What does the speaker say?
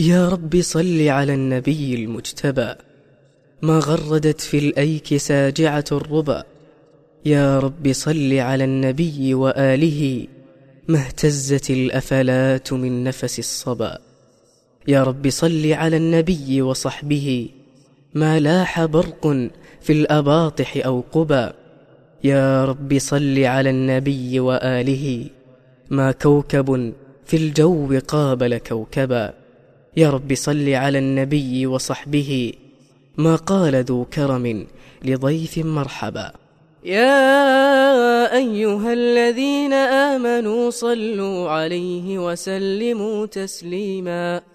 يا رب صل على النبي المجتبى، ما غردت في الأيك ساجعة الربا. يا رب صل على النبي وآله، ما اهتزت الأفلات من نفس الصبا. يا رب صل على النبي وصحبه، ما لاح برق في الأباطح أو قبا. يا رب صل على النبي وآله، ما كوكب في الجو قابل كوكبا. يا رب صل على النبي وصحبه، ما قال ذو كرم لضيف مرحبا. يا أيها الذين آمنوا صلوا عليه وسلموا تسليما.